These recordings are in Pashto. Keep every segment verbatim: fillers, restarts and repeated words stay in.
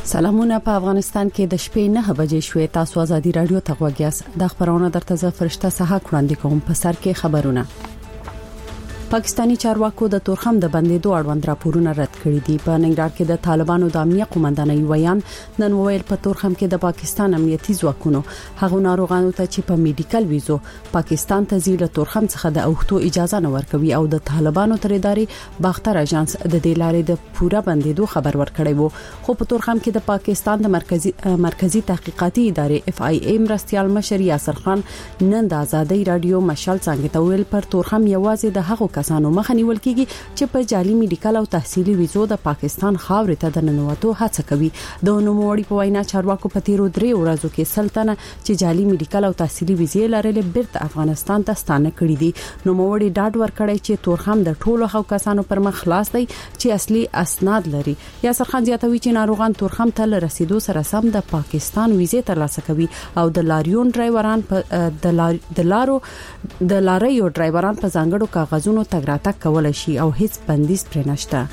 سلامونه په افغانستان کې د شپې نه بجې شوې تاسو آزادي رادیو ته غوږیاس د خبرونو درته ز فرشته سها وړاندې کوم په سر کې خبرونه. پاکستانی چارواکو د تورخم د بندیدو اړوند راپورونه رد کړي دي. په ننګرهار کې د طالبانو د امنیت قومندانۍ ویان نن ویل په تورخم کې د پاکستان امنیتي ځواکونو هغه ناروغانو ته چې په میډیکل ویزو پاکستان ته ځي له تورخم څخه د اوختو اجازه نه ورکوي او د طالبانو تر ادارې باختر اژانس د دې لارې د پوره بندیدو خبر ورکړی وو. خو په تورخم کې د پاکستان د مرکزی مرکزی تحقیقاتي ادارې اف آی ای مرستيال مشر یاسر خان نن د آزادۍ رادیو مشال څنګه ته ویل پر تورخم یوازې د هغو کسانو مخه نیول کیږي چې په جعلي میډیکل او تحصیلي ویزو د پاکستان خاورې ته د ننوتو هڅه کوي. د نوموړي په وینا چارواکو په تیرو درې ورځو کې سلطنه چې جعلي میډیکل او تحصیلي ویزې لرلې بیرته افغانستان ته ستانه کړې دي. نوموړي ډاډ ورکړی چې تورخم د ټولو هغو کسانو پر مخ خلاص دی چې اصلي اسناد لري. یاسر خان زیاتوي چې ناروغان تورخم ته رسیدو سره سم د پاکستان ویزې ترلاسه کوي او د لاریون ډرایوران په د لارو د لاریو ډرایوران په ځانګړو کاغذونو تګ راتګ کولای شي او هیڅ بندیز پرې نشته.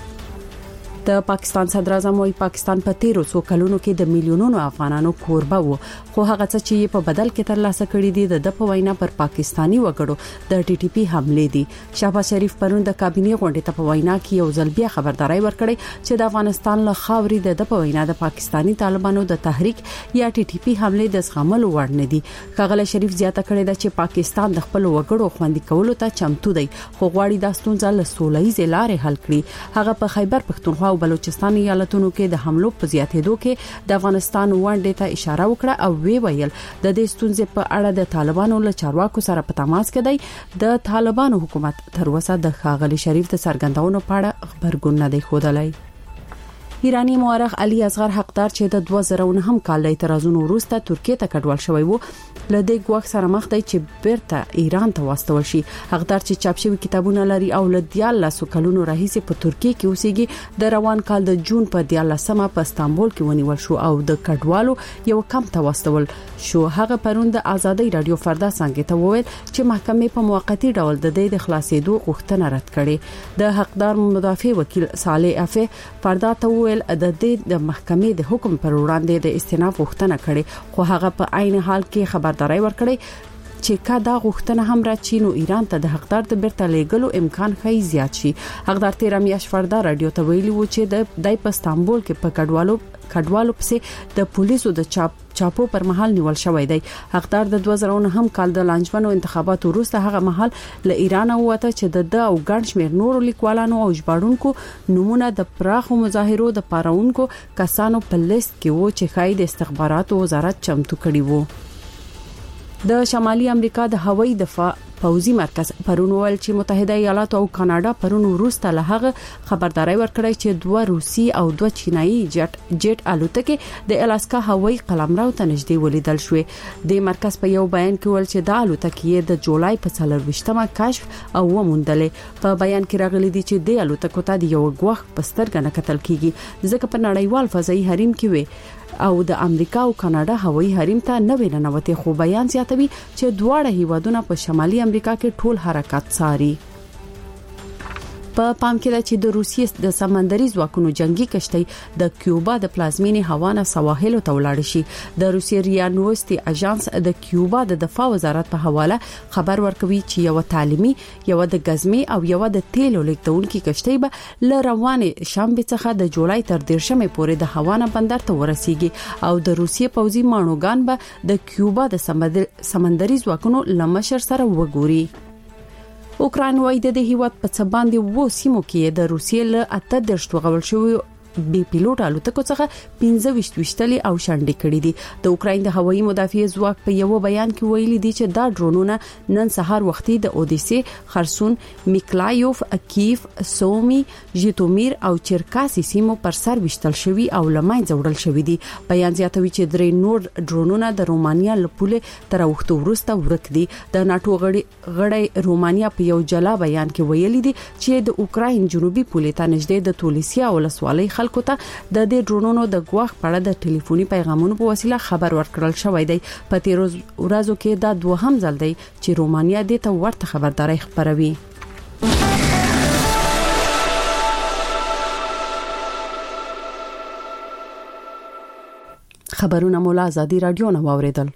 د پاکستان صدر اعظم وايي پاکستان په تیرو څو کلونو کې د میلیونونو افغانانو کوربه وو خو هغه څه چې په بدل کې ترلاسه کړی دي د په وینا پر پاکستانی وګړو د ټي ټي پی حمله دي. شهباز شریف پرون د کابینې غونډې ته په وینا کې یو ځل بیا خبرداري ورکړې چې د افغانستان له خاورې د په وینا د پاکستانی طالبانو د تحریک یا ټي ټي پی حمله د زغملو وړ نه دي. ښاغلی شریف زیاته کړې ده چې پاکستان د خپل وګړو خوندي کولو ته چمتو دی خو غواړي د ستونزې له سوله‌ییز لارې حل کړي. هغه په خیبر پښتونخوا او بلوچستان ایالتونو کې د حملو په زیاتېدو کې د افغانستان ونډې ته اشاره وکړه او وی ویل د دې ستونزې په اړه د طالبانو له چارواکو سره په تماس کې دی. د طالبانو حکومت تر اوسه د ښاغلي شریف د څرګندونو په اړه خبرګون نه دی ښودلی. ایرانی مورخ علي اصغر حقدار چې د دوه زره نه هم کال د اعتراضونو وروسته ترکیه ته کډوال شوی وو لدې ګواښ سره مخ دی چې بیرته ایران ته واستول شي. حقدار چې چاپ شوی کتابونه لري او ل دیارلسو کلونو راهیسې په ترکیه کې اوسېږي د روان کال د جون په دیارلسمه په استانبول کې ونیول شو او د کډوالو یو کم ته واستول شو. هغه پرون د آزادۍ رادیو فردا څنګه ته وویل چې محکمې په موقتی ډول د دې د خلاصېدو غوښتنه رد کړې. د حقدار مدافع وکیل صالح افه فردا ته وویل د دې د محکمې د حکم پر وړاندې د استئناف غوښتنه کړې خو هغه په عین حال کې خبرداري ورکړې چې کا دا غوښتنه هم را چینو ایران ته د حقدار د بیرته لېګلو امکان خی زیات شي. حقدار تیر میاشت فردا رادیو ته ویلي و چې د دای په استانبول کې په کډوالو کډوالو پسې د پولیسو د چاپ چاپو پر محل نیول شوی دی. حقدار د دوه زره نه هم کال د لانجمنو انتخاباتو وروسته هغه محل له ایران ووته چې د د او ګڼ شمېر نورو لیکوالانو او ژباړونکو نمونه د پراخو مظاهرو د پارونکو کسانو په لیست کې وو چې خای د استخباراتو وزارت چمتو کړی وو. د شمالي امریکا د هوایي دفاع پوزي مرکز پرون ویل چې متحده ایالات او کاناډا پرون وروسته له هغه خبرداري ورکړی چې دوه روسي او دوه چینایي جټ جټ الوتکې د الاسکا هوایي قلمرو ته نږدې ولیدل شوې. د مرکز په یو بیان کې ویل چې د الوتکې د جولای په څلرويشتمه کشف او وموندلې. په بیان کې راغلي دي چې د الوتکو ته د یو غوښ پسترګ نه کتل کیږي ځکه په نړیوال فضایي حریم کې وي او د امریکا او کاناډا هوایي حریم ته نه ویننوته. خو بیان زیاتوي چې دواړه هیوادونه په شمالي امریکا کې ټول حرکت ساري. په پا پام کې ده چې د روسیې د سمندري ځواکونو جنگي کشتۍ د کیوبا د پلازمینې هاوانا سواحل ته ولاړ شي. د روسیې ریا نووستي اژانس د کیوبا د دفاع وزارت په حواله خبر ورکوي چې یو تعلیمي یو د غزمي او یو د تیلو لیکدونکو کشتۍ به ل روانه شنبه څخه د جولای تر دیرشمه پورې د هاوانا بندر ته ورسیږي او د روسیې پوځي مانوګان به د کیوبا د سمندري ځواکونو لمشر سره وګوري. اوکران وايي د هیواد په څ باندې وو سیمو کې د روسیې له اته درشت وغول شوی بي پيلوټ الوتکو څخه پنځه ویشت وشتلي او شانډې کړې دي. د اوکرين د هوایي مدافع ځواک په یو بیان کې ویلي دي چې دا ډرونونه نن سهار وختي د اوديسي، خرسون، میکلایوف، کیف، سومي، ژیټومیر او چرکاسي سیمو پر سر وشتل شوی او لمای ځوړل شوی دي. بیان زیاتوي چې درې نور ډرونونه د رومانیا له پوله تر وختو ورسته ورک دي. د ناتو غړي غړي رومانیا په یو جلا بیان کې ویلي دي چې د اوکرين جنوبي پوله ته نږدې د تولیسیا ولسوالۍ خلکو ته د دې ډرونونو د غوښ په اړه د ټلیفوني پیغامونو په وسیله خبر ورکړل شوی دی. په تیر ورځو کې دا دوهم ځل دی چې رومانیا د ته ورته خبرداري خبروي. خبرونه مولا ازادي رادیو نه واوریدل.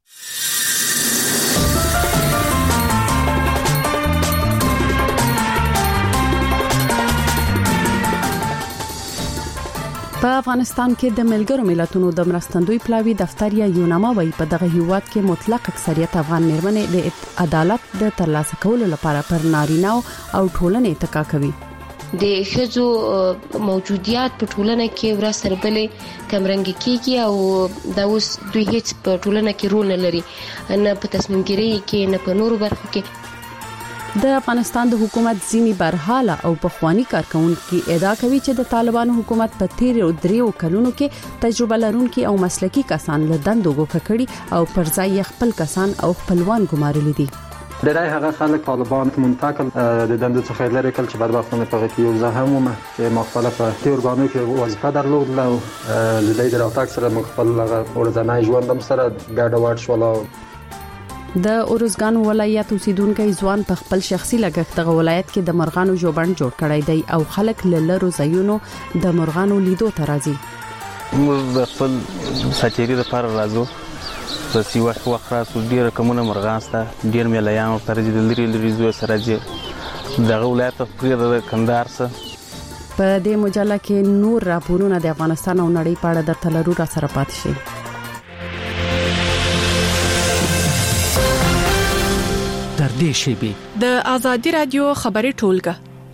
په افغانستان کې د ملګرو ملتونو د مرستندوی پلاوی دفتر یا یوناما وایي په دغه هیواد کې مطلق اکثریت افغان میرمنې د عدالت د ترلاسه کولو لپاره پر نارینه او ټولنې تکا کوي. د ښځو موجودیت په ټولنه کې ورسره بلې کمرنګ کیږي او دا اوس دوی هیڅ په ټولنه کې رول نه لري، نه په تصمیم ګیرۍ کې نه په نورو برخو کې. د افغانستان د حکومت ځینی برحاله او پخوانی کارکونکو ادعا کوي چې د طالبانو حکومت په تیر او دریو کلونو کې تجربه لرونکي او مسلکي کسان له دندو ګوښه کړي او پر ځای خپل کسان او خپلوان ګمارلي دي. د راي هغه خلک طالبان منتقل د دندو څخه لري کله چې بدبختانه په کې یو زهم چې مختلفه تیورګانو کې وظیفه درلودله او د دې دراتک سره مخبل ورځنی ژوند هم سره ګډوډ شول. د اورزګان ولایت اوسیدونکو ځوان په خپل شخصي لګښت د ولایت کې د مرغانو جوړبند جوړ کړی دی او خلک للرو زایونو د مرغانو لیدو ته راځي. موږ د خپل سچېری لپاره راځو. په سی وخت وخت راځو ډیر کومه مرغان سره ډیر مليان او ترجی د لري لري زو سره راځي. دغه ولایت په د کندهار سره په دې مجله کې نور راپورونه د افغانستان او نړۍ په اړه د تلرو را سره پاتې شي. د ازادي رادیو خبري ټولګه.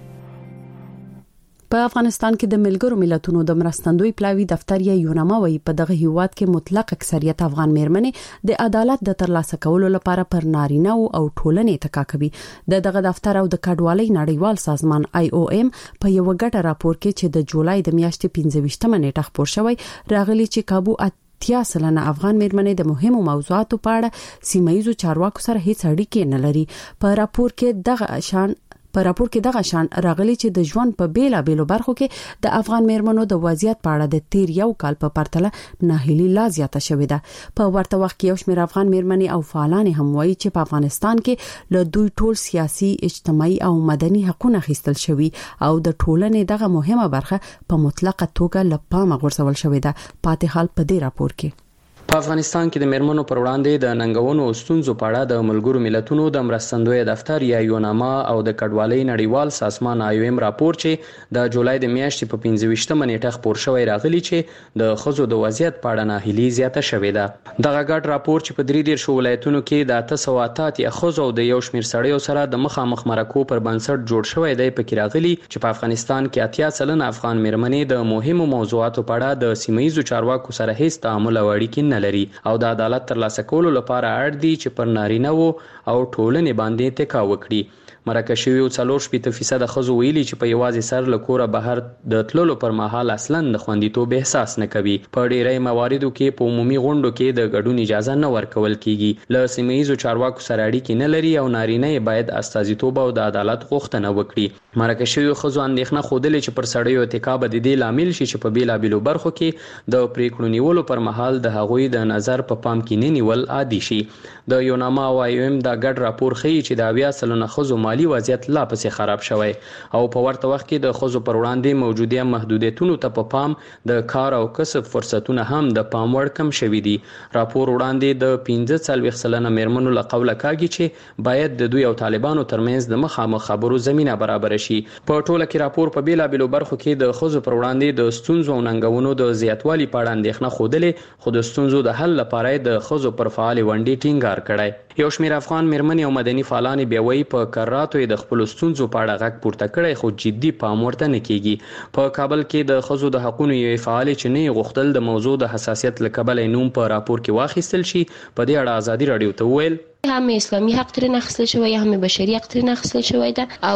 په افغانستان کې د ملګرو ملتونو د مرستندوی پلاوی دفتر یا یوناما وایي په دغه هیواد کې مطلق اکثریت افغان میرمنې د عدالت د ترلاسه کولو لپاره پر نارینه او ټولنې تکا کوي. د دغه دفتر او د کډوالۍ نړیوال سازمان آی او ایم په یو غټ راپور کې چې د جولای د میاشتې پنځه ویشتمه نیټه خبر شوی راغلی چې کابو اتیا سلنه افغان میرمنې د مهمو موضوعاتو په اړه سیمایي چارواکو سره هیڅ اړیکه نه لري. په راپور کې دغه شان په راپور کې دغه شان راغلی چې د ژوند په بیلا بیلو برخو کې د افغان میرمنو د وضعیت په اړه د تیر یو کال په پرتله ناهیلي لا زیاته شوې ده. په ورته وخت کې یو شمېر افغان میرمنې او فعالان هم وایي چې په افغانستان کې له دوی ټول سیاسي، اجتماعي او مدني حقوقونه اخیستل شوي او د ټولنې دغه مهمه برخه په مطلقه توګه له پامه غورځول شوې ده. پاتې حال په دې راپور کې په افغانستان کې د میرمنو پر وړاندې د ننګونو او ستونزو په اړه د ملګرو ملتونو د مرستندوی دفتر یا یوناما او د کډوالۍ نړیوال سازمان آی او ایم راپور چې د جولای د میاشتې په پنځه ویشتمه نیټه خبر شوی راغلی چې د ښځو د وضعیت په اړه ناهیلي زیاته شوې ده. دغه ګډ راپور چې په درې دېرشو ولایتونو کې د اته سوه اته اتیا ښځو او د یو شمېر سړیو سره د مخامخ مرکو پر بنسټ جوړ شوی دی پکې راغلی چې په افغانستان کې اتیا سلنه افغان میرمنې د مهمو موضوعاتو په اړه د سیمایي چارواکو سره هیڅ تعامل او اړیکې نه لري او د عدالت ترلاسه کولو لپاره اړ دي چې پر نارینه وو او ټولنې باندې تکا وکړي. مرکه شوی څلور شپږ فیصد ښځو ویلي چې په یوازې سر له کوره بهر د تللو پر مهال اصلاً د خوندیتوب احساس نه کوي. په ډیری مواردو کې په عمومي غونډو کې د ګډون اجازه نه ورکول کیږي. له سیمایي چارواکو سره اړیکې نه لري او نارینه باید استازیتوب او د عدالت غوښتنه وکړي. مرکه شوی ښځو اندېښنه خوده چې پر سړیو اتکا به د دې لامل شي چې په بیلابیلو برخو کې د پریکړو نیولو پر مهال د هغوی د نظر په پا پام کې نه نیول عادي شي. د یوناما او آی او ایم دا ګډ راپور ښیي چې د اویا سلنه ښځو مالی وضعیت لا پسې خراب شوی او په ورته وخت کې د ښځو پر وړاندې موجوده محدودیتونو ته په پام د کار او کسب فرصتونه هم د پام وړ کم شوي دي. راپور وړاندې د پنځه څلوېښت سلنه میرمنو له قوله کاږي چې باید د دوی او طالبانو ترمنځ د مخامخ خبرو زمينه برابر شي. په ټوله کې راپور په بیلابیلو برخو کې د ښځو پر وړاندې د ستونزو او ننګونو د زیاتوالي په اړه اندېښنه خوده، خو د ستونزو د حل لپاره د ښځو پر فعال ونډې ټینګار کړی. یو شمېر افغان میرمنې او مدني فعالان بیا وایي په کراتو د خپل ستونزو په اړه غږ پورته کړی خو جدي پام ورته نه کیږي. په کابل کې د ښځو د حقوقو یو فعال چې نه غوښتل د موضوع د حساسیت له کبله نوم په راپور کې واخیستل شي په دې اړه ازادي رادیو ته وویل هم اسلامی حق ترې اخیستل شوی هم بشري حق ترې اخیستل شوی ده او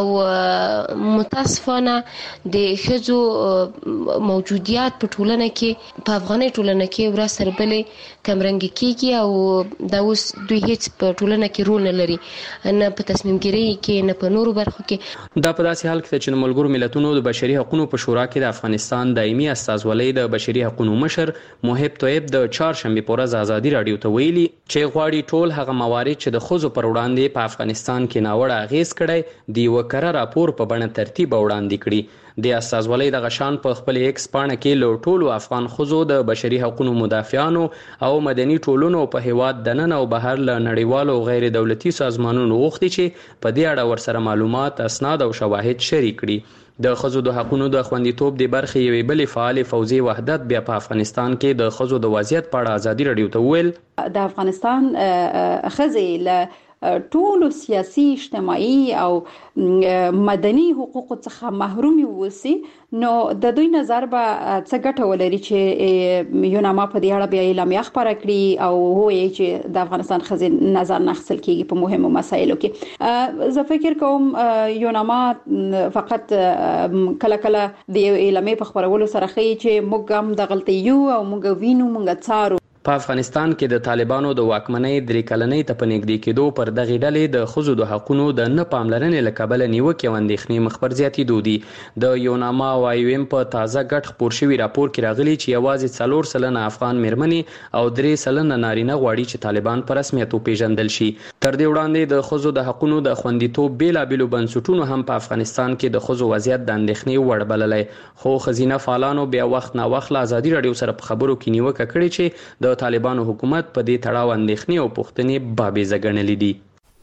متاسفانه د ښځو موجودیت په ټولنه کې په افغاني ټولنه کې ورسره بلې کمرنګ کیږي او دا اوس دوی هیڅ په ټولنه کې رول نه لري، نه په تصمیم ګیرۍ کې نه په نورو برخو کې. دا په داسې حال کې چې د ملګرو ملتونو د بشري حقوقو په شورا کې د افغانستان دایمي استازولۍ د بشري حقوقو مشر محب طیب د چهارشنبه په ورځ ازادي رادیو ته ویلي چې غواړي ټول هغه موارد وایي چې د ښځو پر وړاندې په افغانستان کې ناوړه اغیز کړی د یوه کره راپور په بڼه ترتیب وړاندې کړي. د استازولۍ دغه شان په خپل ایکس پاڼه کې له ټولو افغان ښځو د بشري حقوقو مدافعانو او مدني ټولنو په هیواد دننه او بهر له نړیوالو غیر دولتي سازمانونو غوښتي چې په دې اړه ورسره معلومات، اسناد او شواهد شریک کړي. د ښځو د حقوقو د خوندیتوب د برخې یوې بلې فعالې فوزي وحدت بیا په افغانستان کې د ښځو د وضعیت په اړه ازادي راډیو ته وویل د افغانستان ښځې له ټولو سیاسي، اجتماعي او مدني حقوقو څخه محروم وسی، نو د دوی نظر به څه ګټه ولري چې یوناما په دې اړه بیا اعلامیه خپاره کړي او وایي چې د افغانستان ښځې نظر نه اخیستل کیږي په مهمو مسایلو کې. زه فکر کوم یوناما فقط کله کله د اعلامیې په خپرولو سره ښیي چې موږ هم د غلطي یو او موږ وینو موږ څارو. په افغانستان کې د طالبانو د واکمنۍ درې کلنۍ ته په نږدې کېدو پر دغې ډلې د ښځو د حقونو د نه پاملرنې له کبله نیوکې او اندېښنې مخ پر زیاتېدو دي. د یوناما او آی او ایم په تازه ګډ خپور شوي راپور کې راغلي چې یوازې څلور سلنه افغان میرمنې او درې سلنه نارینه غواړي چې طالبان په رسمیت وپېژندل شي. تر دې وړاندې د ښځو د حقونو د خوندیتوب بېلابېلو بنسټونو هم په افغانستان کې د ښځو وضعیت د اندېښنې وړ بللی، خو ښځینه فعالانو بیا وخت ناوخت له ازادي راډیو سره په خبرو کې نیوکه کړې چې د طالبانو حکومت په دې تړاو اندېښنې او پوښتنې بابیزه ګڼلې دي.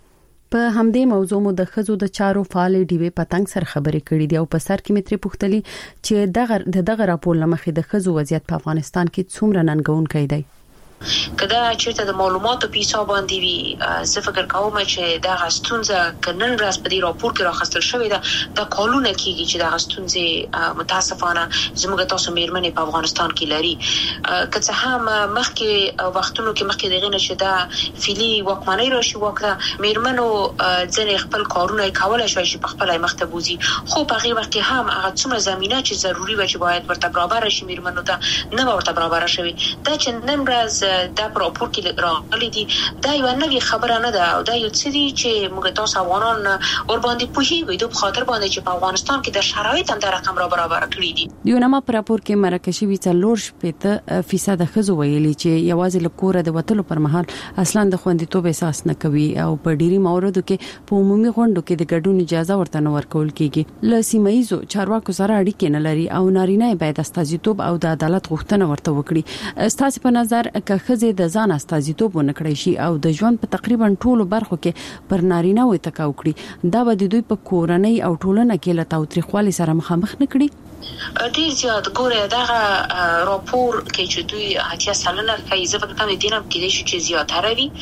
په همدې موضوع مو د ښځو د چارو فعال ډیوې پتنګ سره خبرې کړې دي او په سر کې متري پوښتلي چې دغه د دغه راپور لمخې د ښځو وضعیت په افغانستان کې څومره ننګونکی دی. کدا چیرته د معلوماتو په حساب باندې وي، زه فکر کوم چې دا غستونزه کنن راز په دې راپور کې راخستل شوې ده د کالونه کېږي چې دا غستونزه متاسفانه زموږ تاسو میرمنې په افغانستان کې لري. که څه هم مخکې وختونو کې مخکې دغه نشه دا فعلی واکمنۍ راشي وکړه، میرمنو ځنې خپل کارونه کولای شوی چې په خپل مخ ته بوزي، خو په هغه وخت کې هم هغه څومره زمينه چې ضروری و چې باید ورته برابر شي میرمنو ته نه ورته برابر شوی. دا چې نن ورځ دا راپور کې راغلي دي دا یو نوې خبره نه ده او دا یو څه دي چې موږ تاسو افغانان ور باندې پوهیږو د خاطر باندې چې په افغانستان کې د شرایط هم د رقم را برابر کړی دي. یوناما په راپور کې مرکشي وی څلور شپږ فیصد ښځو ویلي چې یوازې له کوره د وټلو پر مهال اصلا د خوندیتوب احساس نه کوي او په ډیری موردو کې په عمومي غونډو کې د ګډون اجازه ورته نه ورکول کیږي. له سیمایزو چارواکو سره اړیکې نه لري او نارینه باید استازیتوب او د عدالت غوښتنه ورته وکړي. ستاسو په نظر که ښځې د ځان استازیتوب ونکړي شي او د ژوند په تقریبا ټولو برخو کې پر نارینه وي تکاو کړي، دا به د دوی په کورنۍ او ټولنه کې له تاوتریخوالي سره مخامخ نه کړي؟ ډیر زیات ګوره دغه راپور کې چې دوی اتیا سلنه کوي، زه فکر کوم دینه کې دي چې زیاتره وي.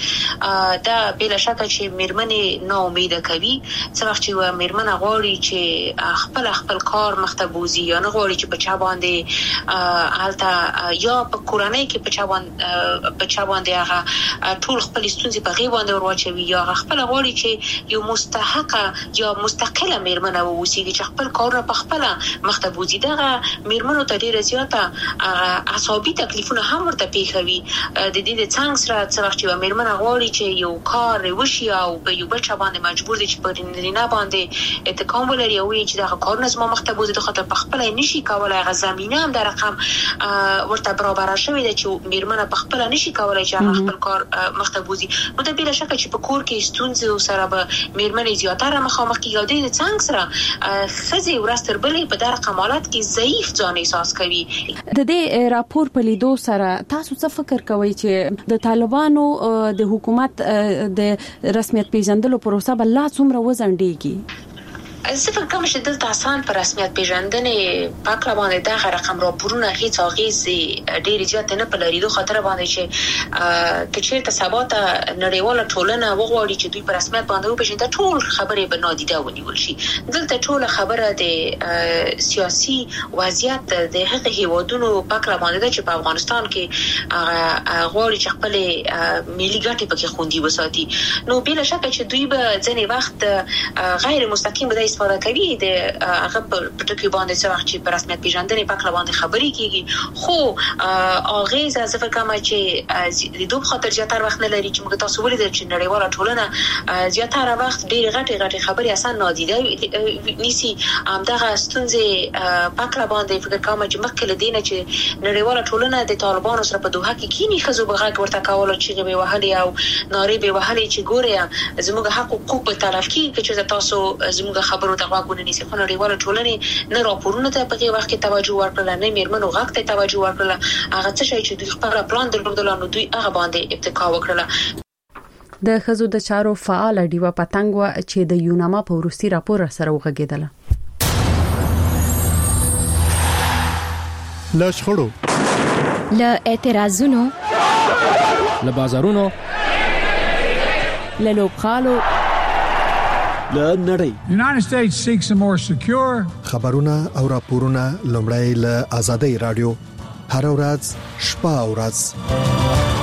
دا بلا شک چې میرمنې نو امید کوي څه وخت چې میرمنه غواړي چې خپل خپل کار مختبوزي یا نه غواړي چې په چا باندې حالت یا په کورنۍ کې په چا باندې په چا باندې هغه ټول خپل ستونزې په غي باندې ورواچوي یا خپل غواړي چې یو مستحقه یا مستقله میرمنه ووسیږي چې خپل کار په خپل مختبوزي. دغه میرمنو ته ډیره زیاته عصبي تکلیفونه هم ورته پیښوي. د دې د څنګه سره څه وخت چې میرمنه غواړي چې یو کار وشي او په یو بل چا باندې مجبور دي چې په نارینه باندې اتکام ولري او چې دغه کار نظم مختبوزي د خاطر په خپل نشي کولای غو زمينه هم د رقم ورته برابر شوی دی چې میرمنه په خپل نشي کولای چې خپل کار مختبوزي. نو د بلا شک چې په کور کې ستونزې سره به میرمنې زیاتره مخامخ کیږي. د څنګه سره خزي ورستر بلې په دغه کمالات کې ضعیف ځان احساس کوي. د دې راپور په لیدو سره تاسو څه فکر کوئ چې د طالبانو د حکومت د رسمیت پیژندلو پروسه بل لا څومره وزندېږي؟ زه فکر کوم چې دلته آسان پر رسمیت پیژندنې پاکه باندې دا رقم راپورونه هیڅ اغیز ډیر زیات نه پلري. دوه خاطر باندې چې که چیرته سبا ته نړیواله ټولنه وغواړي چې دوی پر رسمیت باندې وپیژني، دا ټول خبرې به نادیده ونیول شي. دلته ټول خبره د سیاسي وضعیت د هغه هیوادونو پاکه باندې ده چې په افغانستان کې غواړي چې خپل ملي ګټې پکې خوندي وساتي. نو بلا شک چې دوی به ځنې وخت غیر مستقیم به استفاده کوي د هغه په ټکي باندې څه وخت چې په رسمیت پیژندنې پکله باندې خبرې کیږي خو اغه ځکه کوم چې د دوه خاطر زیاتره وخت نه لري چې موږ تاسو ولې د نړیواله ټولنه زیاتره وخت ډېر غټي غټي خبرې اسان نادیده نیسی همدغه ستونزې پکله باندې فکر کوم چې مخکې لدینه چې نړیواله ټولنه د طالبانو سره په دوحه کې کینی خزو بغاک ورته کول چې به وهلي او ناری به وهلي چې ګوره زموږ حقوق په طرف کې چې تاسو زموږ خبرو ته غوږ ونیسئ خو نړیواله ټولنه نه راپورونه ته په وخت کې توجه ورکړل نه میرمنو غږ ته توجه ورکړل هغه څه شي چې دوی خپل پلان درلودل نو دوی هغه باندې ابتکار وکړل د خزو د چارو فعال ډیوا پتنګ و چې د یوناما په روسي راپور سره وغږیدل لشخړو ل اعتراضونو ل بازارونو ل لوبخالو ل نړۍ United States seeks a more secure خبرونه او راپورونه لومړی ل آزادۍ رادیو هر ورځ شپه او ورځ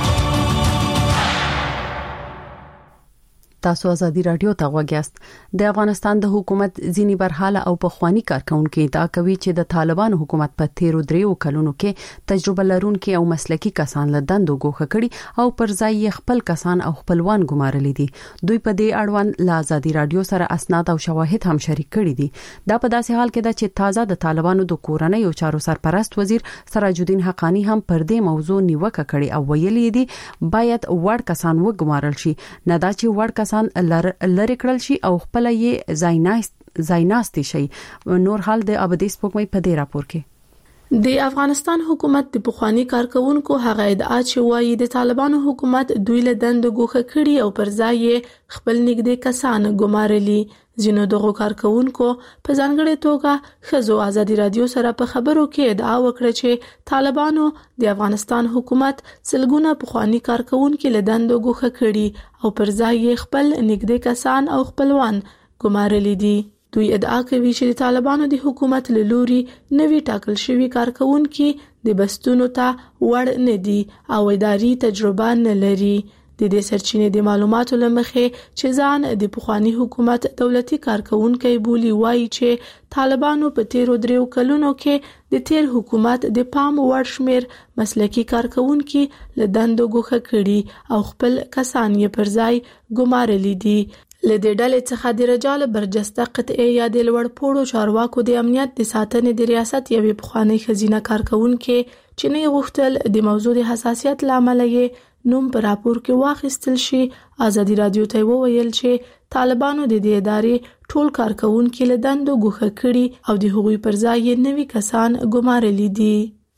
تاسو ازادي رادیو ته غوږیاست د افغانستان د حکومت ځینی برحاله او پخوانی کارکونکو دا کوي چې د طالبانو حکومت په تیرو دریو کلونو کې تجربه لرونکي او مسلکي کسان له دندو ګوښه کړي او پر ځای خپل کسان او خپلوان ګمارلي دي دوی په دې اړوند له ازادي رادیو سره اسناد او شواهد هم شریک کړي دي دا په داسې حال کې ده چې تازه د طالبانو د کورنۍ او چارو سرپرست وزیر سراج الدین حقانی هم پر دې موضوع نیوکه کړي او ویلي دي باید وړ کسان وګمارل شي نه دا چې وړ کسان لری کړل شي او خپل یې زایناست زایناستي شي نور حال د ابدیس پوکمې په دې راپور کې د افغانستان حکومت د پخوانی کارکونکو هغه ادعا چې وایي د طالبانو حکومت دوی له دند ګوښه کړي او پر ځای خپل نږدې کسان ګمارلي ځینو دغه کارکونکو په ځانګړې توګه خزو ازادي رادیو سره په خبرو کې ادعا وکړه چې طالبانو د افغانستان حکومت سلګونه پخوانی کارکونکو له دند ګوښه کړي او پر ځای خپل نږدې کسان او خپلوان ګمارلي دي دوی ادعا کوي چې د طالبانو د حکومت له لوري نوي ټاکل شوی کارکونکو د بستونو ته وړ نه دي او اداري تجربه نه لري د دې سرچینې د معلوماتو لمخې چې ځان د پخوانی حکومت دولتي کارکونکو بولی وایي چې طالبانو په تیرو دریو کلونو کې د تیر حکومت د پام وړ شمیر مسلکي کارکونکو له دندو ګوښه کړي او خپل کسان یې پر ځای ګمارلي دي لدې ډلې څخه د رجال برجسته قطعي یا د لوړ پوړو چارواکو د امنیت د ساتنې د ریاست یوې پخوانی خزینه کارکونکو چې نه غوښتل د موضوع د حساسیت لامل یې نوم په راپور کې واخیستل شي ازادي رادیو ته وویل چې طالبانو د دې ادارې ټول کارکونکو له دندو ګوښه کړي او د هغوی پر ځای نوي کسان ګمارلي دي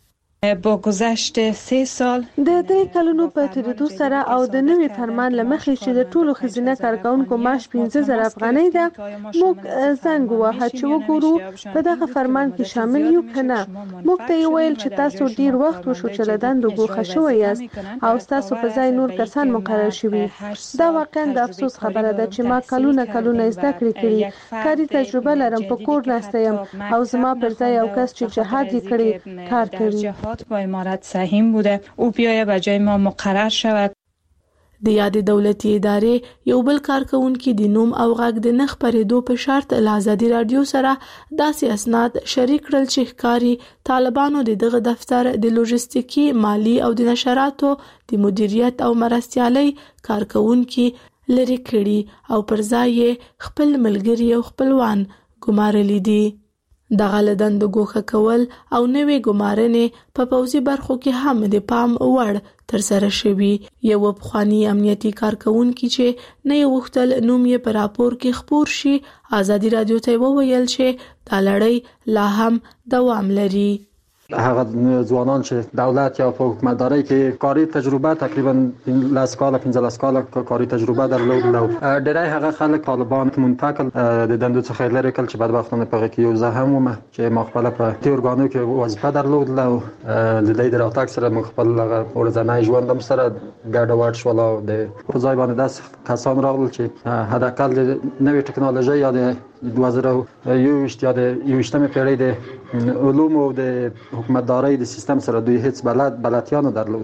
با گذشت سه سال د درې کلونو په تیریدو سره او د نوي فرمان لمخې چې د ټولو خزینه کارکونکو معاش پنځه زره افغانۍ ده موږ زنګ وواهه چې وګورو په دغه فرمان کې شامل یو کنه موږ ته ویل چې تاسو ډیر وخت وشو چې له دندو ګوښه شوی یاست او تاسو په ځای نور کسان مقرر شوي دا واقعا د افسوس خبره ده چې ما کلونه کلونه زده کړې کړې کاري تجربه لرم په کور ناسته یم او زما پر ځای یو کس چې جهاد یې کړی کار کوي با امارت سهیم بوده او بیایه به جای ما مقرر شود د یادې دولتي ادارې یو بل کارکونکو د نوم او غږ د نخ پرېدو په شرط له ازادي رادیو سره داسې اسناد شریک کړل چې ښکاری طالبانو د دغه دفتر د لوجستیکي مالی او د نشراتو د مدیریت او مرستيالي کارکونکو لري کړي او پر ځای خپل ملګری او خپلوان ګمارلي دي دغه لدند ګوښه کول او نوې ګمارنې په پوځي برخو کې هم د پام وړ تر سره شوي یو پخوانی امنیتي کارکونکو چې نه یوختل نوم یې په راپور کې خبر شي ازادي رادیو ته وویل چې دا لړۍ لا هم دوام لري هغه ځوانان چې دولت یا په حکومتداري کې کاري تجربه تقریبا لاس کاله پنځه کاله کاري تجربه درلودل او ډېری هغه خلک طالبان منتقل د دندو څخه لري کول چې بدبختانه په کې یو زه هم ومه چې ما خپل په دې ارګانو کې وظیفه درلودل او د دې د راتګ سره مخ خپل ورځنی ژوندم سره ګډ وډ شول او د په ځای باندې داس کسان راغلل چې حداقل د نوې ټکنالوژي یا د دوه زره یوویشت یا د یوویشتمې پیړۍ د علوم او د حکومتدارۍ د سیستم سره دوی هیڅ بلد بلدتیا نه درلودل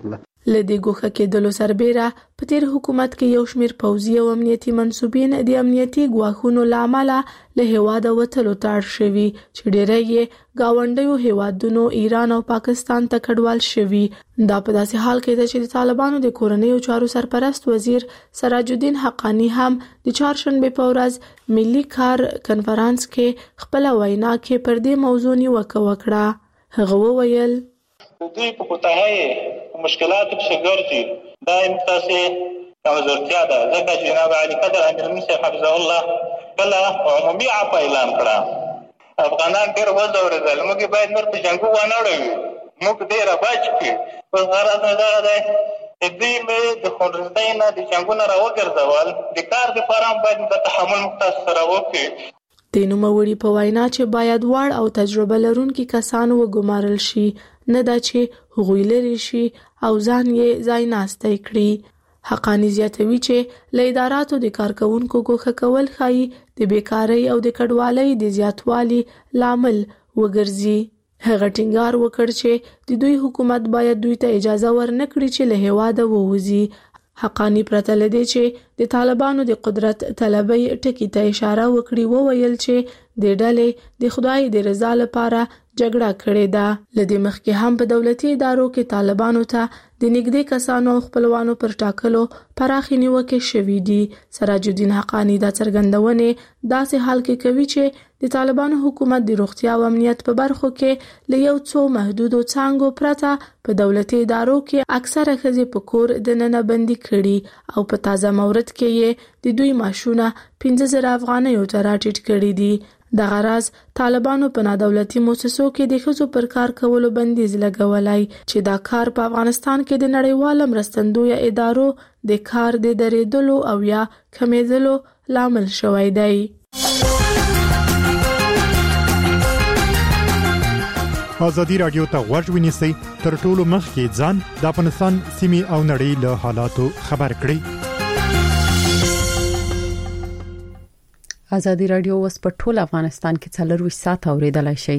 لدې ګوښه کېدلو سربېره په تیر حکومت کې یو شمېر پوځي او امنیتي منسوبین د امنیتي ګواښونو له امله له هیواده وتلو ته اړ شوي چې ډېری یې ګاونډیو هیوادونو ایران او پاکستان ته کډوال شوي. دا په داسې حال کې ده چې د طالبانو د کورنیو چارو سرپرست وزیر سراج الدین حقانی هم د چهارشنبې په ورځ ملي کار کنفرانس کې خپل وینا کې پر دې موضوع نیوکه وکړه. هغه وویل دوی په کوتاهي مشکلاتو کې ګرځي دا امتاسي کمزورتیا ده ځکه چې جناب علي قدر امیر صاحب حفظه الله کله عمومي عفو اعلان کړه. افغانان ډېر وځورېدل موږ باید نور په جنګو ونه اړوي موږ ډېر بچ کړي اوس غرض نه دا دی چې دوی مې د خونریزۍ نه د جنګونو راوګرځول د کار دپاره هم باید د تحمل مختص سره وکړي. د نوموړي په وینا چې باید وړ او تجربه لرونکي کسان وګمارل شي نه دا چې هغوی لري شي او ځان یې ځای ناستی کړي. حقانی زیاتوي چې له اداراتو د کارکونکو ګوښه کول ښایي د بیکارۍ او د کډوالۍ د زیاتوالي لامل وګرځي. هغه ټینګار وکړ چې د دوی حکومت باید دوی ته اجازه ورنکړي چې له هیواده ووځي. حقانی پرته لدی چې د طالبانو د قدرت طلبۍ ټکی ته اشاره وکړي وویل چې د ډلې د خدای د رضا لپاره جګړه کړې ده. لدی مخکې هم په دولتي ادارو کې طالبانو ته د نږدې کسانو خپلوانو پر ټاکلو پراخې نیوکې شوې دي. سراج الدین حقانی دا څرګندونې داسې حال کې کوي چې د طالبانو حکومت د روغتیا او امنیت په برخو کې له یو څو محدودو څانګو پرته په دولتي ادارو کې اکثره ښځې په کور دننه بندي کړي او په تازه مورد کې یې د دوی معاشونه پنځه زره افغانیو ته راټیټ کړي دي. دغه راز طالبانو په نادولتي مؤسسو کې د ښځو پر کار کولو بندیز لګولای چې دا کار په افغانستان کې د نړیوالو مرستندویه ادارو د کار د درېدلو او یا کمیدلو لامل شوی دی. ازادي رادیو ته غوږ ونیسئ تر ټولو مخکې ځان د افغانستان سیمې او نړۍ له حالاتو خبر کړئ. ازادي رادیو اوس په ټول افغانستان کې څلور ساعت اوریدلای شي.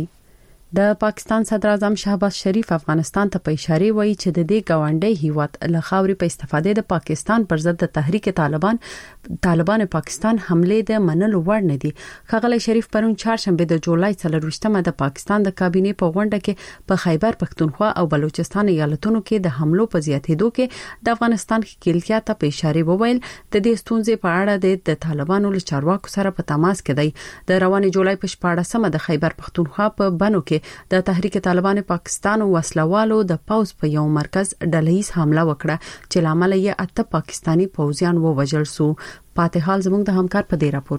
د پاکستان صدر اعظم شهباز شریف افغانستان ته په اشاره وایي چې د دې گاونډي هیواد له خاورې په استفاده د پاکستان پر ضد د تحریک طالبان طالبان پاکستان حمله د منلو وړ نه دي. ښاغلی شریف پرون چهارشنبه د جولای څلرویشتمه د پاکستان د کابینې په غونډه کې په خیبر پښتونخوا او بلوچستان ایالتونو کې د حملو په زیاتېدو کې د افغانستان ښکېلتیا ته په اشاره وویل د دې ستونزې په اړه د طالبانو له چارواکو سره په تماس کې دی. د رواني جولای په شپاړسمه د خیبر پښتونخوا په بنو کې د تحریک طالبان پاکستان وسلوالو د پوز په یو مرکز ډلهیز حمله وکړه چې لامل یې اته پاکستانی پوځیان ووژل شو. پاتې حال زموږ د همکار په دې راپور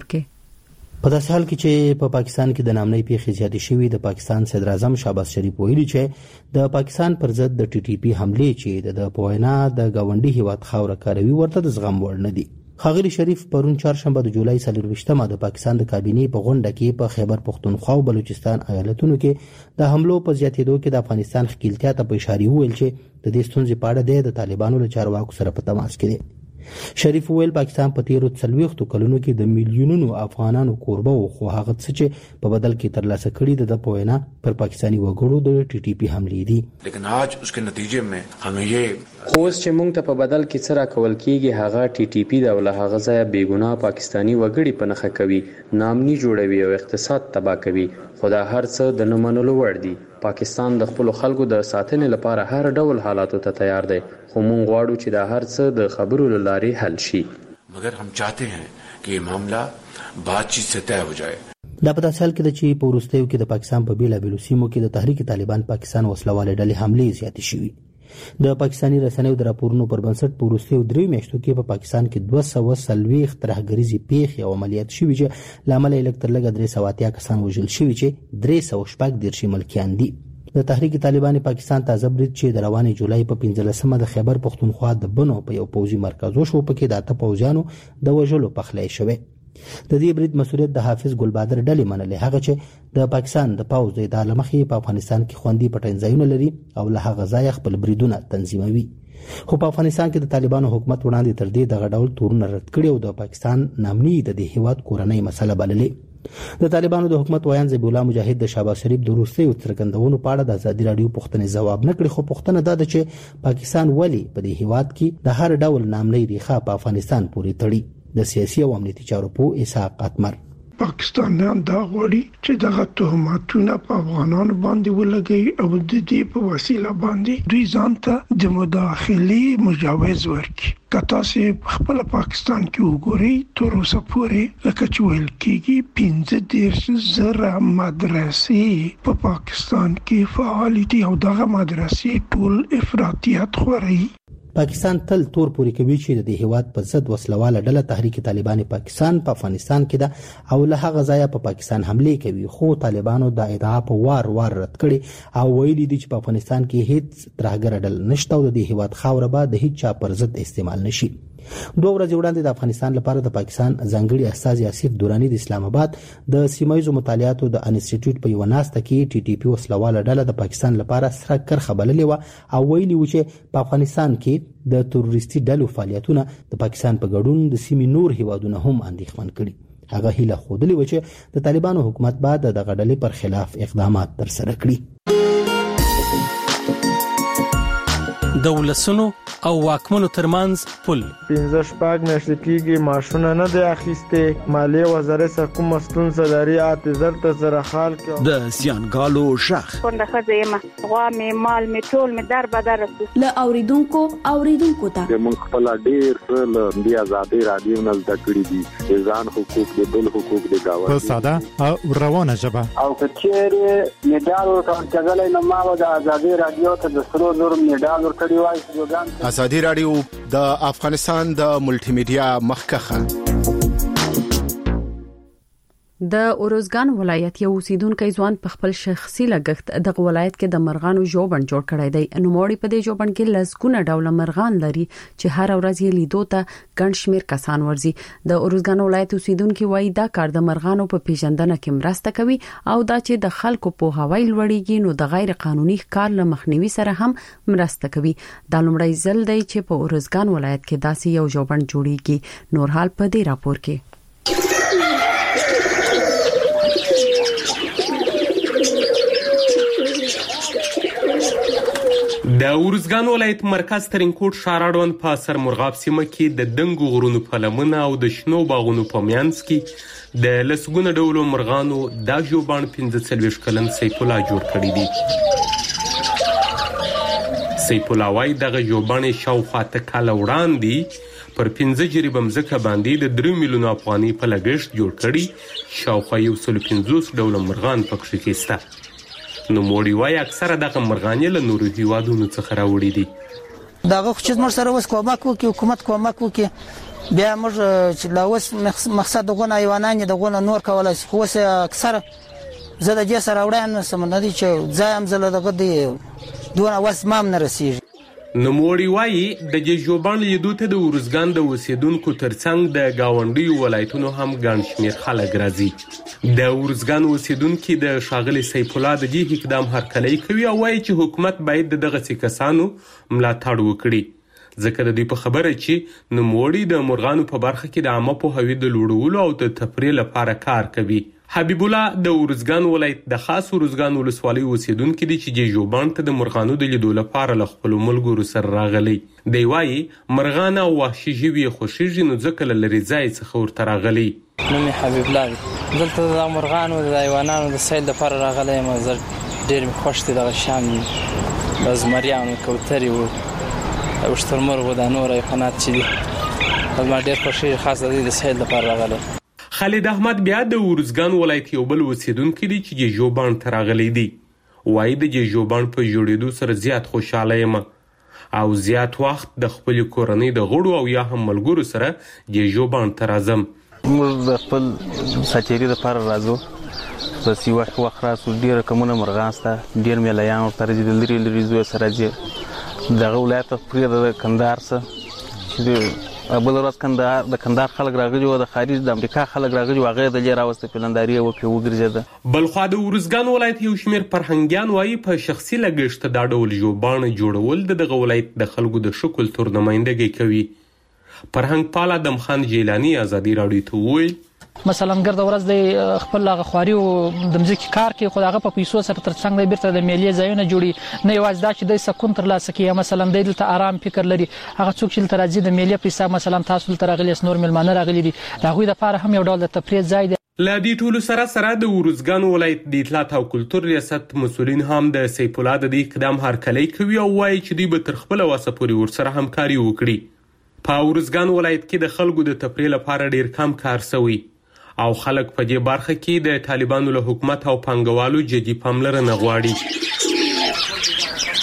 کې په داسې حال کې چې په پاکستان کې د نامنۍ پیښې زیاتې شوې د پاکستان صدر اعظم شهباز شریف ویلي چې د پاکستان پر ضد د ټي ټي پی حملې چې د پوینا د گاونډي هیواد خاوره کاروي ورته د زغم وړ نه دي. ښاغلی شریف پرون چهارشنبه د جولای څلرویشتمه د پاکستان د کابینې په غونډه کې په خیبر پښتونخوا او بلوچستان ایالتونو کې د حملو په زیاتېدو کې د افغانستان ښکېلتیا ته په اشاره وویل چې د دې ستونزې په اړه د طالبانو له چارواکو سره په تماس کې دی. شریف ویل پاکستان په تیرو څلوېښتو کلونو کې د میلیونونو افغانانو کوربه و خو هغه څه چې په بدل کې ترلاسه کړي د په وینا پر پاکستانی وګړو د ټي ټي پی حملې دي. لیکن آج اس کے نتیجے میں ہمیں یہ خوست چې مونږ ته په بدل کې څه راکول کیږي هغه ټي ټي پی دا ول هغه ځای بیګناه پاکستانی وګړي په نخښه کوي نامني جوړوي او اقتصاد تباہ کوي. خدا هر څه د نمنلو وړ دي. پاکستان د خپل خلکو د ساتنې لپاره هر ډول حالاتو ته تیار دی خو مونږ غواړو چې دا هر څه د خبرو لارې حل شي. مگر هم چاہتے ہیں کہ یہ معاملہ بات چیت سے طے ہو جائے. دا په داسې حال کې د چې په وروستیو کې د پاکستان په بیلابیلو سیمو کې د تحریک طالبان پاکستان وسلواله ډلې حملې زیاتې شوې. د پاکستاني رسنیو د راپورونو پر بنسټ په وروستیو دریو میاشتو کې په پاکستان کې دوه سوه څلوېښت ترهګریزې پیښې او عملیات شوي چې له امله یې لږ تر لږه درې سوه اتیا کسان وژل شوي چې درې سوه شپږ دېرش یې ملکیان دي. د تحریک طالبان پاکستان تازه برید چې د رواني جولای په پنځلسمه د خیبر پښتونخوا د بنو په یو پوځي مرکز وشو پکې د اته پوځیانو د وژلو پخلی شوی. د دې برید مسؤلیت د حافظ ګلبادر ډلې منلې هغه چې د پاکستان د پوځ د ادارې مخې په افغانستان کې خوندي پټنځایونه لري او له هغه ځایه خپل بریدونه تنظیموي. خو په افغانستان کې د طالبانو حکومت وړاندې تر دې دغه ډول تورونه رد کړي او د پاکستان نامني د دې هیواد کورنۍ مسله بللې. د طالبانو د حکومت وایان ذبیح الله مجاهد د شهباز شریف د وروستیو څرګندونو په اړه د ازادي راډیو پوښتنې ځواب نه کړي، خو پوښتنه دا ده چې پاکستان ولې په دې هیواد کې د هر ډول نامنۍ ریښه په افغانستان پورې تړي. د سیاسي او امنیتي چارو په اسحاق اتمر پاکستانیان دا غواړي چې دغه تهمتونه په افغانانو باندې ولګي او د دې په وسیله باندې دوی ځان ته د مداخلې مجوز ورکړي. که تاسو خپل پاکستان کې وګورئ تر اوسه پورې لکه چې ویل کېږي پنځه دېرش زره مدرسې په پاکستان کې فعال دي او دغه مدرسې ټول افراطیت خوري. پاکستان تل تور پوري کوي چې د هیواد په ضد وسلواله ډله تحریک طالبان پاکستان په افغانستان کې ده او له هغه ځایه په پاکستان حمله کوي، خو طالبانو دا ادعا په وار وار رد کړي او ویلي دي چې په افغانستان کې هیڅ ترهګر ډله نشته او د هیواد خاوره به د هیڅ چا پر ضد استعمال نشي. دوه ورځې وړاندې د افغانستان لپاره د پاکستان ځانګړي استازي آصف دوراني د اسلام آباد د سیمایي مطالعاتو د انسټیټیوټ په یو ناسته کې ټي ټي پی وسلواله ډله د پاکستان لپاره سره کرخه بللې و او ویلي و چې په افغانستان کې د تروریستي ډلو فعالیتونه د پاکستان په ګډون د سیمې نور هیوادونه هم اندېښمن کړي. هغه هیله خوده و چې د طالبانو حکومت بعد د غډلې پر خلاف اقدامات ترسره کړي. د ولسونو او واکمنو ترمنځ پل پنځه شپږ میاشتې کېږي معاشونه نه دی اخیستې، مالیې وزارت څخه کومه ستونزه لري اته زر ته زره خال کې د زیانګالو شخ څنګه ښځه یم غوا مې مال مې ټول مې در بدر رسي له اوریدونکو اوریدونکو ته موږ خپل ډیر څه له دې ازادي رادیو نه زده کړی دي، ځان حقوق د بل حقوق د گاوند په ساده او روانه ژبه او کچېره میډال ورکړل کېدل نو ما د ازادي رادیو ته د سرو زر میډال ورکړی وای. ازادي رادیو د افغانستان د ملټي میډیا مخکخه. د اورزګان ولایت یو اوسیدونکو ځوان په خپل شخصي لګښت د ولایت کې د مرغانو ژوبڼ جوړ کړی دی. نو موړي په دې ژوبڼ کې لسګونه ډول مرغان لري چې هر ورځ یې لیدو ته ګڼ شمیر کسان ورځي. د اورزګان ولایت اوسیدونکو وایي دا کار د مرغانو په پیژندنه کې مرسته کوي او دا چې د خلکو په هوای لوړیږي نو د غیر قانوني کار له مخنیوي سره هم مرسته کوي. دا لومړی ځل دی چې په اورزګان ولایت کې داسې یو ژوبڼ جوړیږي. نور حال په دې راپور کې. د اورزګان ولایت مرکز ترینکوټ شاراډون په سر مرغاب سیمه کې د دنګو غرونو په لمنه او د شنو باغونو په میانس کې د لسګونه ډولو مرغانو د ژوبڼ پنځه څلوېښت کلن سیف الله جوړ کړی دی. سیف الله وايي دغه ژوبڼ شاوخوا ته کال وړاندې پر پنځه جریبه مځکه باندې د درې میلیونو افغانۍ په لګښت جوړ کړي. شاوخوا یو سل پنځوس ډوله مرغان پکې کېسته. نو موړي وايي اکثره دغه مرغان له نورو هیوادونو څخه راوړي دي. دغه خو چې موږ سره وس کومک وکړي، حکومت کومک وکړي، بیا موږ چې لا وس مقصد دغه حیوانات دغه نور کولای شي. خو اکثره زه د دې سره وړاندې سم نه دي چې ځایم زله دغه دی دونه وس مام نه رسیږي. نو موړي وايي د دې ژوبڼ لیدو ته د اورزګان د اوسیدونکو ترڅنګ د گاونډیو ولایتونو هم ګڼ شمیر خلک راځي. د اورزګان اوسیدونکو د شاغلي سیف الله د دې اقدام هرکلی کوي او وايي چې حکومت باید دغه کسانو ملاتړ وکړي ځکه د دې په خبره چې نو موړي د مرغانو په برخه کې د عامه پوهاوي د لوړولو او د تفریح لپاره کار کوي. حبیب الله د اورزګان ولایت د خاص اورزګان ولسوالۍ اوسیدونکو دي چې د ژوبڼ ته د مرغانو د لیدو لپاره له خپل ملګرو سره راغلي. دی وايي مرغان او وحشي ژوي خوښیږي نو ځکه له لرې ځای څخه ورته راغلي. نوم حبیب الله دلته د مرغانو د حیواناتو د سیل لپاره راغلی یم. زه ډېر مې خوښ دي دغه شیان د زمریانو کوترې او شترمرغ د نور حیوانات چې دي ما ډېر خوښیږي خاص د دې د سیل لپاره راغلی. خالد احمد بیا د اورزګان ولایت یو بل اوسیدونکو دي چې ژوبڼ ته راغلي دي. وایي د ژوبڼ په جوړېدو سره زیات خوشاله یم او زیات وخت د خپل کورنۍ د غړو او یا هم ملګرو سره د ژوبڼ ته راځم. موږ د خپل سچري لپاره راځو. په سیوا وخت راسو ډیر کمونه مرغان سته، ډیر ملایان ورته راځي، د لري لري زوی سره راځي. دغه ولایت په د کندهار سره بل ورځ کندهار د کندهار خلک راغلي او د خارج د امریکا خلک راغلي هغه د لیر اوسته پلنداري او په وګرځیده. بلخوا د اورزګان ولایت یو شمیر فرهنګیان وايي په شخصي لګښت دا ډول ژوبڼ جوړول د دغه ولایت د خلکو د شکل تر نمائندګي کوي. فرهنګ پال ادم خان جیلانی ازادي راډیو ته وویل مثلا ګرد ورځ د خپل غخواري او د مځکې کار کې خداغه په پیسو سره ترڅنګ د بیرته د میلې ځایونه جوړي نه یوازې دا چې د سکون تر لاسه کې مثلا د دلته آرام فکر لري هغه څوک چې ترازی د میلې په حساب مثلا تاسو تر غلي نور ملمانه راغلي دي دا غوي د لپاره هم یو ډول د تفریح ځای دی. لا دې ټولو سره سره د ورزګان ولایت د اطلاعات او کلتور ریاست مسولین هم د سیف الله د دې اقدام هرکلی کوي او وایي چې دوی به تر خپل وسه پورې ورسره همکاري وکړي. په ورزګان ولایت کې د خلکو د تفریح لپاره ډیر کم کار شوی او خلک په دې برخه کې د طالبانو له حکومت او پنګوالو جدي پاملرنه غواړي.